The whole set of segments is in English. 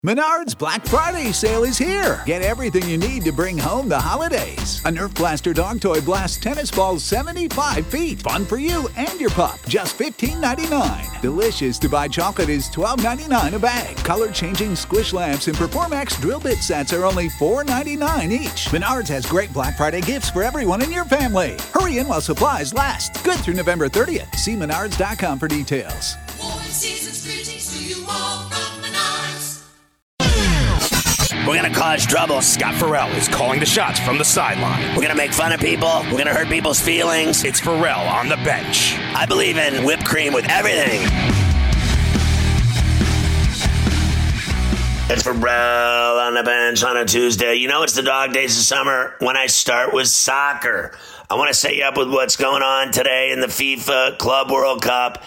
Menards Black Friday sale is here. Get everything you need to bring home the holidays. A Nerf Blaster dog toy blasts tennis balls 75 feet. Fun for you and your pup. Just $15.99. Delicious Dubai chocolate is $12.99 a bag. Color-changing squish lamps and Performax drill bit sets are only $4.99 each. Menards has great Black Friday gifts for everyone in your family. Hurry in while supplies last. Good through November 30th. See menards.com for details. Season's greetings to you all from Menards. We're going to cause trouble. Scott Farrell is calling the shots from the sideline. We're going to make fun of people. We're going to hurt people's feelings. It's Farrell on the bench. I believe in whipped cream with everything. It's Farrell on the bench on a Tuesday. You know it's the dog days of summer when I start with soccer. I want to set you up with what's going on today in the FIFA Club World Cup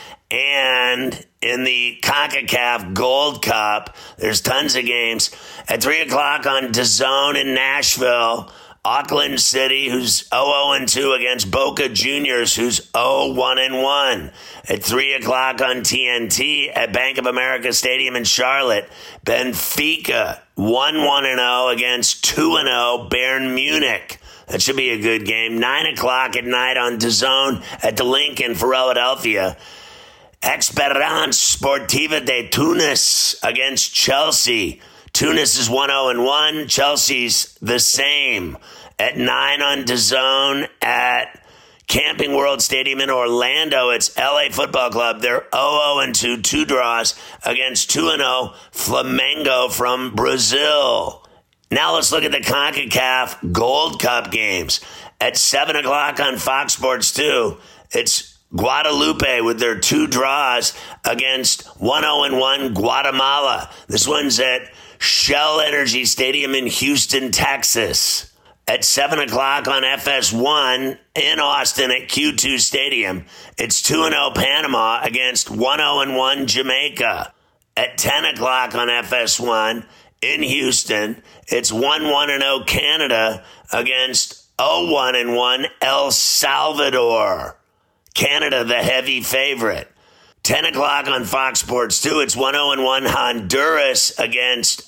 and in the CONCACAF Gold Cup. There's tons of games. At 3 o'clock on DAZN in Nashville, Auckland City, who's 0-2 against Boca Juniors, who's 0-1. At 3 o'clock on TNT at Bank of America Stadium in Charlotte, Benfica 1-0 against 2-0 Bayern Munich. That should be a good game. 9 o'clock at night on DAZN at the Lincoln for Philadelphia. Esperance Sportiva de Tunis against Chelsea. Tunis is 1-1. Chelsea's the same. At 9 on DAZN at Camping World Stadium in Orlando, it's LA Football Club. They're 0-2, 2 draws against 2-0 Flamengo from Brazil. Now let's look at the CONCACAF Gold Cup games. At 7 o'clock on Fox Sports 2, it's Guadalupe with their 2 draws against 1-1 Guatemala. This one's at Shell Energy Stadium in Houston, Texas. At 7 o'clock on FS1 in Austin at Q2 Stadium, it's 2-0 Panama against 1-1 Jamaica. At 10 o'clock on FS1 in Houston, it's 1-0 Canada against 0-1 El Salvador. Canada, the heavy favorite. 10 o'clock on Fox Sports 2, it's 1-1 Honduras against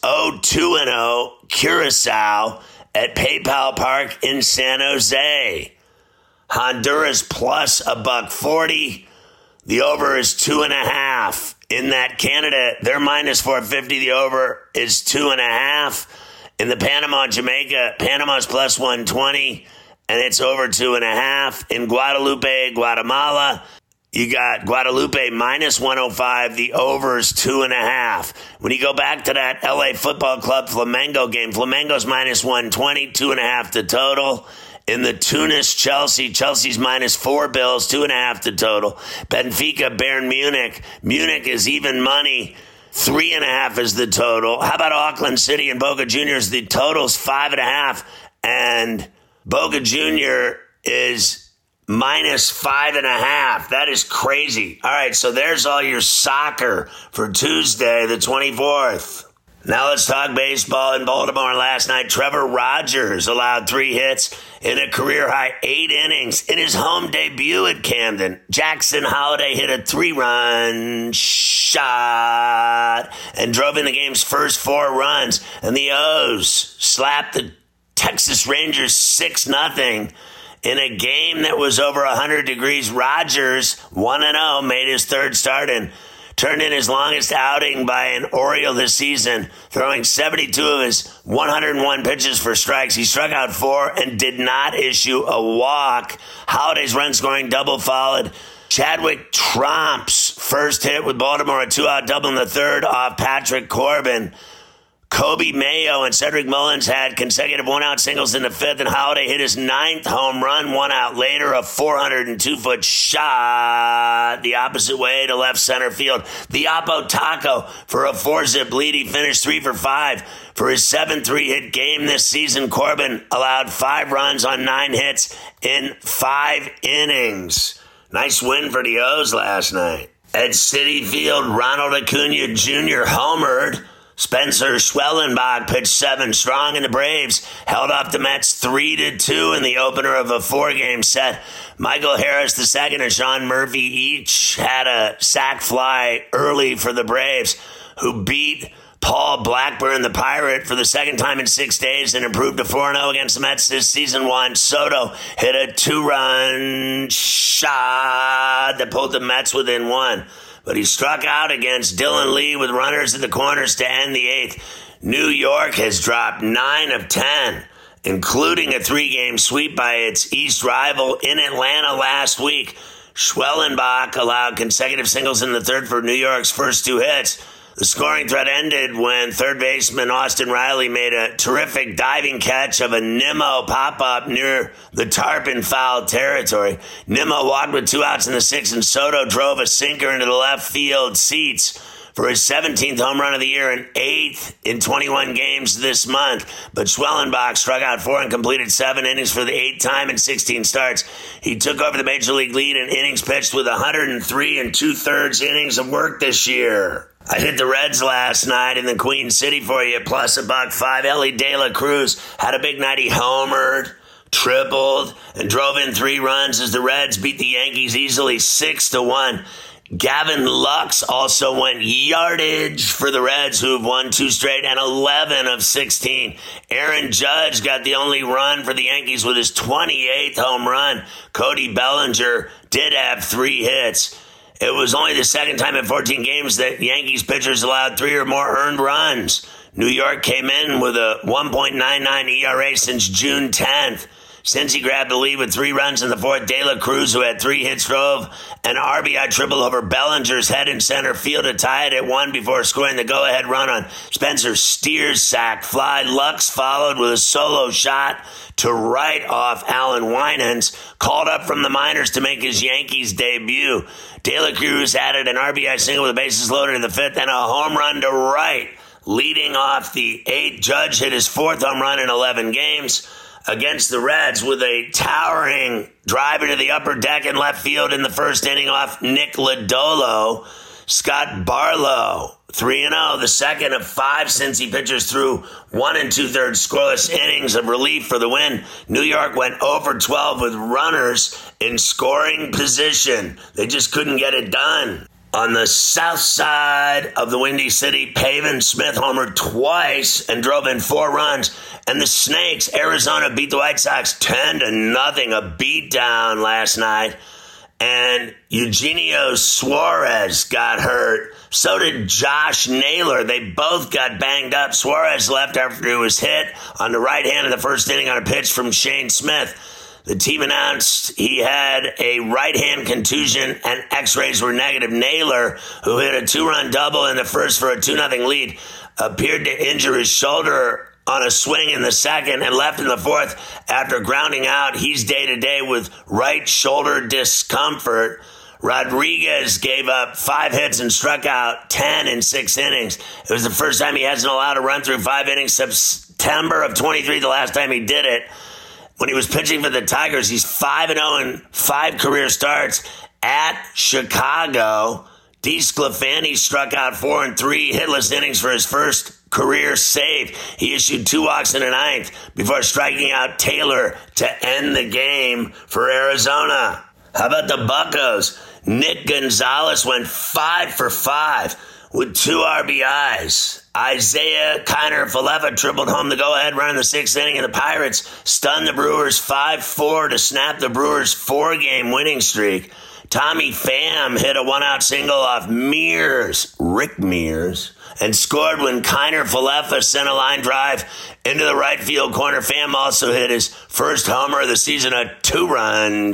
0-2 Curacao at PayPal Park in San Jose. Honduras plus $1.40. The over is 2.5. In that Canada, they're minus 450. The over is 2.5. In the Panama, Jamaica, Panama's plus 120, and it's over 2.5. In Guadalupe, Guatemala, you got Guadalupe minus 105. The over is 2.5. When you go back to that LA Football Club Flamengo game, Flamengo's minus 120, 2.5 to total. In the Tunis, Chelsea's minus 4 bills, 2.5 to total. Benfica, Bayern Munich. Munich is even money. 3.5 is the total. How about Auckland City and Boca Juniors? The total's 5.5. And Boca Junior is minus 5.5. That is crazy. All right, so there's all your soccer for Tuesday, the 24th. Now let's talk baseball. In Baltimore last night, Trevor Rogers allowed 3 hits in a career-high 8 innings in his home debut at Camden. Jackson Holliday hit a 3-run shot and drove in the game's first 4 runs. And the O's slapped the Texas Rangers 6-0 in a game that was over 100 degrees. Rogers, 1-0, made his 3rd start and turned in his longest outing by an Oriole this season, throwing 72 of his 101 pitches for strikes. He struck out 4 and did not issue a walk. Holliday's run-scoring double followed Chadwick Tromp's first hit with Baltimore, a 2-out double in the 3rd off Patrick Corbin. Kobe Mayo and Cedric Mullins had consecutive 1-out singles in the 5th, and Holliday hit his 9th home run 1 out later, a 402-foot shot the opposite way to left center field. The Oppo Taco for a 4-zip lead. He finished 3 for 5 for his 7th 3-hit game this season. Corbin allowed 5 runs on 9 hits in 5 innings. Nice win for the O's last night. At Citi Field, Ronald Acuna Jr. homered. Spencer Schwellenbach pitched 7 strong, and the Braves held off the Mets 3-2 in the opener of a 4-game set. Michael Harris II and Sean Murphy each had a sac fly early for the Braves, who beat Paul Blackburn, the Pirate, for the second time in 6 days and improved to 4-0 against the Mets this season. Juan Soto hit a 2-run shot that pulled the Mets within 1. But he struck out against Dylan Lee with runners in the corners to end the 8th. New York has dropped 9 of 10, including a 3-game sweep by its East rival in Atlanta last week. Schwellenbach allowed consecutive singles in the 3rd for New York's first 2 hits. The scoring threat ended when third baseman Austin Riley made a terrific diving catch of a Nimmo pop-up near the tarp in foul territory. Nimmo walked with 2 outs in the 6th, and Soto drove a sinker into the left field seats for his 17th home run of the year and 8th in 21 games this month. But Schwellenbach struck out 4 and completed 7 innings for the 8th time in 16 starts. He took over the Major League lead in innings pitched with 103 2/3 innings of work this year. I hit the Reds last night in the Queen City for you, plus $1.05. Ellie De La Cruz had a big night. He homered, tripled, and drove in 3 runs as the Reds beat the Yankees easily 6-1. Gavin Lux also went yardage for the Reds, who have won 2 straight and 11 of 16. Aaron Judge got the only run for the Yankees with his 28th home run. Cody Bellinger did have 3 hits. It was only the second time in 14 games that Yankees pitchers allowed 3 or more earned runs. New York came in with a 1.99 ERA since June 10th. Since he grabbed the lead with 3 runs in the 4th, De La Cruz, who had 3 hits, drove an RBI triple over Bellinger's head in center field to tie it at 1 before scoring the go-ahead run on Spencer Steer's sac fly. Lux followed with a solo shot to right off Alan Winans, called up from the minors to make his Yankees debut. De La Cruz added an RBI single with the bases loaded in the 5th and a home run to right. Leading off the 8th, Judge hit his 4th home run in 11 games against the Reds with a towering drive into the upper deck in left field in the 1st inning off Nick Lodolo. Scott Barlow, 3-0, the second of 5 since he pitches through 1 2/3 scoreless innings of relief for the win. New York went 0-12 with runners in scoring position. They just couldn't get it done. On the south side of the Windy City, Pavin Smith homered twice and drove in 4 runs. And the Snakes, Arizona, beat the White Sox 10-0, a beatdown last night. And Eugenio Suarez got hurt. So did Josh Naylor. They both got banged up. Suarez left after he was hit on the right hand of the 1st inning on a pitch from Shane Smith. The team announced he had a right-hand contusion and x-rays were negative. Naylor, who hit a 2-run double in the 1st for a 2-0 lead, appeared to injure his shoulder on a swing in the 2nd and left in the 4th after grounding out. He's day-to-day with right shoulder discomfort. Rodriguez gave up 5 hits and struck out 10 in 6 innings. It was the first time he hasn't allowed a run through 5 innings. September of 23, the last time he did it. When he was pitching for the Tigers, he's 5-0 in 5 career starts at Chicago. DeSclafani struck out 4 and 3 hitless innings for his first career save. He issued 2 walks in the 9th before striking out Taylor to end the game for Arizona. How about the Buccos? Nick Gonzalez went 5 for 5 with 2 RBIs. Isaiah Kiner-Falefa tripled home the go-ahead run in the 6th inning, and the Pirates stunned the Brewers 5-4 to snap the Brewers' 4-game winning streak. Tommy Pham hit a 1-out single off Rick Mears, and scored when Kiner-Falefa sent a line drive into the right field corner. Pham also hit his first homer of the season, a 2-run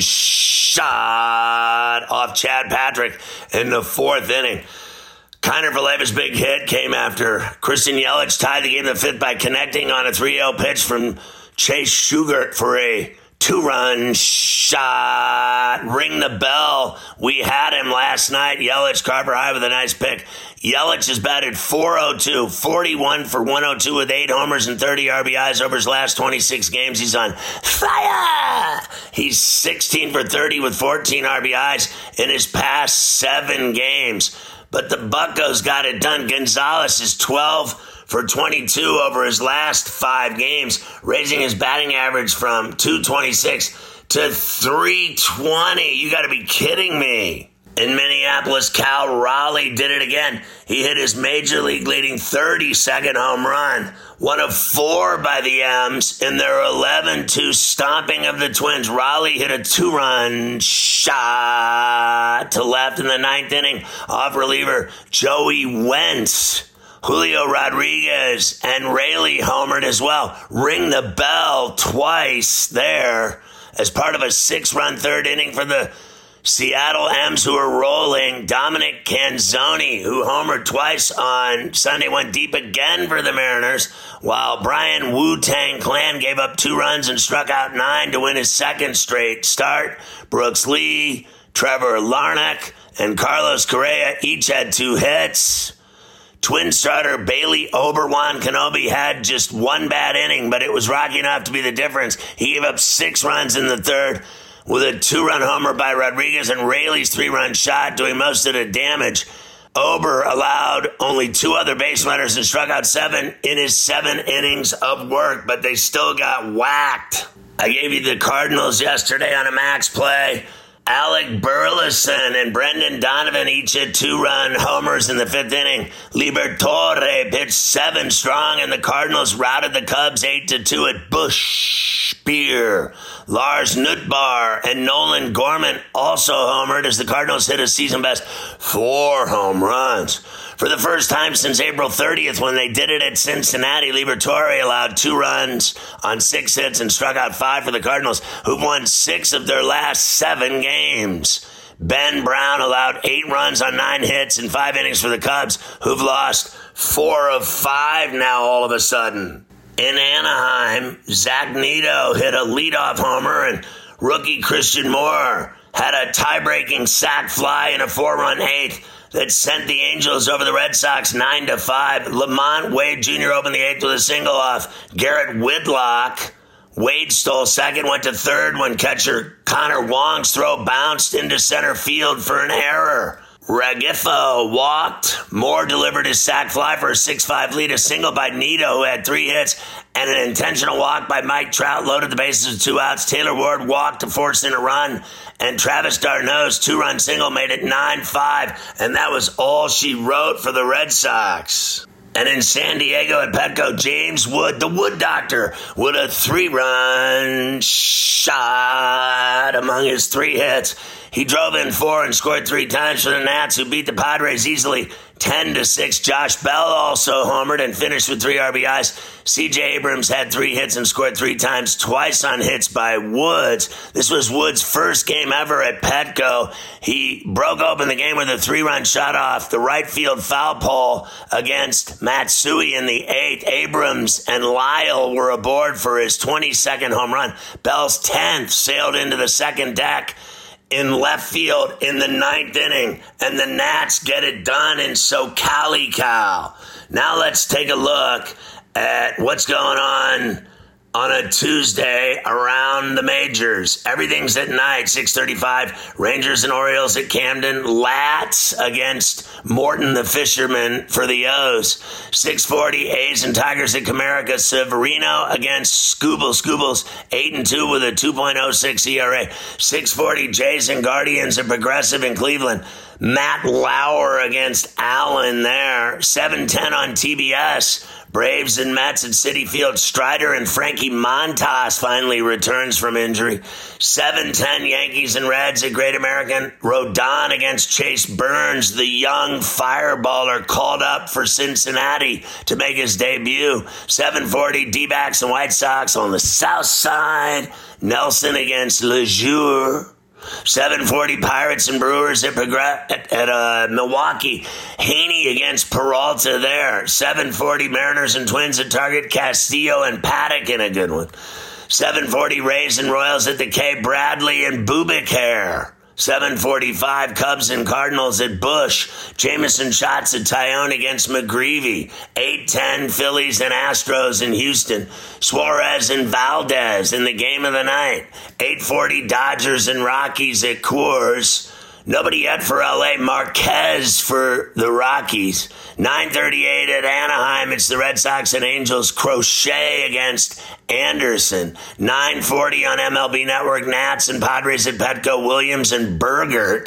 shot off Chad Patrick in the 4th inning. Kiner-Falefa's big hit came after Christian Yelich tied the game in the 5th by connecting on a 3-0 pitch from Chase Shugart for a 2-run shot. Ring the bell. We had him last night. Yelich, Carver High with a nice pick. Yelich has batted .402, 41 for 102 with 8 homers and 30 RBIs over his last 26 games. He's on fire. He's 16 for 30 with 14 RBIs in his past 7 games. But the Buccos got it done. Gonzalez is 12 for 22 over his last 5 games, raising his batting average from .226 to .320. You got to be kidding me. In Minneapolis, Cal Raleigh did it again. He hit his major league leading 32nd home run, one of 4 by the M's in their 11-2 stomping of the Twins. Raleigh hit a 2-run shot to left in the 9th inning off reliever Joey Wentz. Julio Rodriguez and Raley homered as well. Ring the bell twice there as part of a 6-run 3rd inning for the Seattle M's, who are rolling. Dominic Canzoni, who homered twice on Sunday, went deep again for the Mariners, while Brian Wu-Tang Clan gave up 2 runs and struck out 9 to win his 2nd straight start. Brooks Lee, Trevor Larnach, and Carlos Correa each had 2 hits. Twin starter Bailey Oberjuan Kenobi had just 1 bad inning, but it was rocky enough to be the difference. He gave up 6 runs in the 3rd, with a 2-run homer by Rodriguez and Raley's 3-run shot doing most of the damage. Ober allowed only 2 other base runners and struck out 7 in his 7 innings of work, but they still got whacked. I gave you the Cardinals yesterday on a max play. Alec Burleson and Brendan Donovan each hit 2-run homers in the 5th inning. Liberatore pitched 7 strong, and the Cardinals routed the Cubs 8-2 at Busch Beer. Lars Nootbaar and Nolan Gorman also homered as the Cardinals hit a season-best 4 home runs. For the first time since April 30th, when they did it at Cincinnati, Liberatore allowed 2 runs on 6 hits and struck out 5 for the Cardinals, who've won 6 of their last 7 games. Ben Brown allowed 8 runs on 9 hits in 5 innings for the Cubs, who've lost 4 of 5 now all of a sudden. In Anaheim, Zach Neto hit a leadoff homer, and rookie Christian Moore had a tie-breaking sac fly in a 4-run 8th that sent the Angels over the Red Sox 9-5. Lamont Wade Jr. opened the 8th with a single off Garrett Whitlock. Wade stole second, went to third when catcher Connor Wong's throw bounced into center field for an error. Rengifo walked. Moore delivered his sac fly for a 6-5 lead. A single by Neto, who had 3 hits, and an intentional walk by Mike Trout loaded the bases with 2 outs. Taylor Ward walked to force in a run, and Travis d'Arnaud's 2-run single made it 9-5, and that was all she wrote for the Red Sox. And in San Diego at Petco, James Wood, the Wood Doctor, with a 3-run shot among his 3 hits. He drove in 4 and scored 3 times for the Nats, who beat the Padres easily 10-6. Josh Bell also homered and finished with 3 RBIs. C.J. Abrams had 3 hits and scored 3 times, twice on hits by Woods. This was Woods' first game ever at Petco. He broke open the game with a 3-run shot off the right field foul pole against Matsui in the 8th. Abrams and Lyle were aboard for his 22nd home run. Bell's 10th sailed into the second deck in left field in the 9th inning, and the Nats get it done in SoCal. Now let's take a look at what's going on a Tuesday around the majors. Everything's at night, 6:35. Rangers and Orioles at Camden. Lats against Morton the Fisherman for the O's. 6:40. A's and Tigers at Comerica. Severino against Scooble's 8-2 with a 2.06 ERA. 6:40. Jays and Guardians at Progressive in Cleveland. Matt Lauer against Allen there. 7:10 on TBS. Braves and Mets at Citi Field. Strider and Frankie Montas finally returns from injury. 7:10 Yankees and Reds at Great American. Rodon against Chase Burns, the young fireballer called up for Cincinnati to make his debut. 7:40 D-backs and White Sox on the south side. Nelson against Lejour. 7:40 Pirates and Brewers at Milwaukee. Haney against Peralta there. 7:40 Mariners and Twins at Target. Castillo and Paddock in a good one. 7:40 Rays and Royals at the K. Bradley and Bubikair. 7:45 Cubs and Cardinals at Busch. Jameson shots at Tyone against McGreevy. 8:10 Phillies and Astros in Houston. Suarez and Valdez in the game of the night. 8:40 Dodgers and Rockies at Coors. Nobody yet for LA. Marquez for the Rockies. 9:38 at Anaheim. It's the Red Sox and Angels. Crochet against Anderson. 9:40 on MLB Network. Nats and Padres at Petco. Williams and Bergert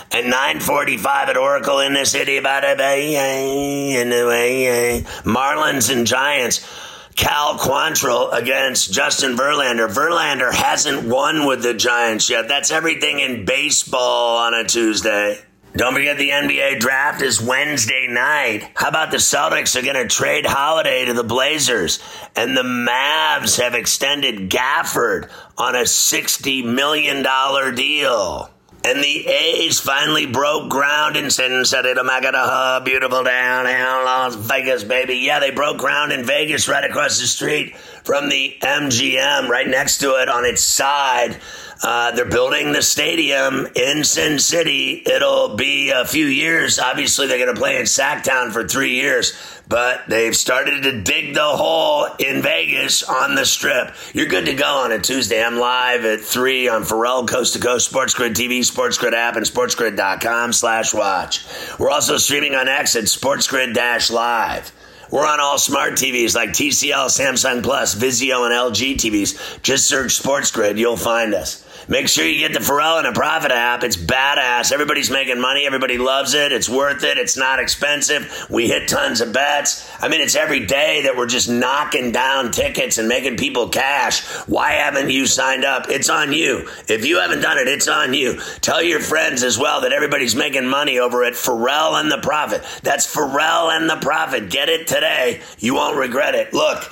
and 9:45 at Oracle in the city. Bada bay, in the way. Marlins and Giants. Cal Quantrill against Justin Verlander. Verlander hasn't won with the Giants yet. That's everything in baseball on a Tuesday. Don't forget the NBA draft is Wednesday night. How about the Celtics are going to trade Holiday to the Blazers? And the Mavs have extended Gafford on a $60 million deal. And the A's finally broke ground in Cincinnati, beautiful downtown Las Vegas, baby. Yeah, they broke ground in Vegas right across the street from the MGM, right next to it on its side. They're building the stadium in Sin City. It'll be a few years. Obviously, they're going to play in Sacktown for 3 years. But they've started to dig the hole in Vegas on the Strip. You're good to go on a Tuesday. I'm live at 3 on Pharrell Coast to Coast, Sports Grid TV, Sports Grid app, and sportsgrid.com/watch. We're also streaming on X at SportsGrid-Live. We're on all smart TVs like TCL, Samsung Plus, Vizio, and LG TVs. Just search Sports Grid. You'll find us. Make sure you get the Pharrell and a Profit app. It's badass. Everybody's making money. Everybody loves it. It's worth it. It's not expensive. We hit tons of bets. I mean, it's every day that we're just knocking down tickets and making people cash. Why haven't you signed up? It's on you. If you haven't done it, it's on you. Tell your friends as well that everybody's making money over at Pharrell and the Profit. That's Pharrell and the Profit. Get it today. You won't regret it. Look,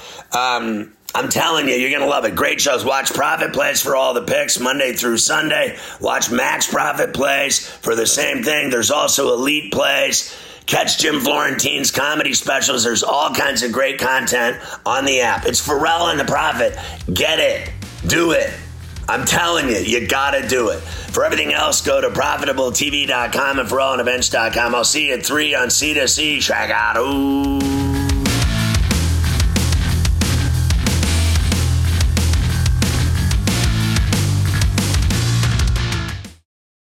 I'm telling you, you're going to love it. Great shows. Watch Profit Plays for all the picks Monday through Sunday. Watch Max Profit Plays for the same thing. There's also Elite Plays. Catch Jim Florentine's comedy specials. There's all kinds of great content on the app. It's Pharrell and the Profit. Get it. Do it. I'm telling you, you got to do it. For everything else, go to ProfitableTV.com and ForAllEvents.com. I'll see you at 3 on C2C. Check out. Ooh.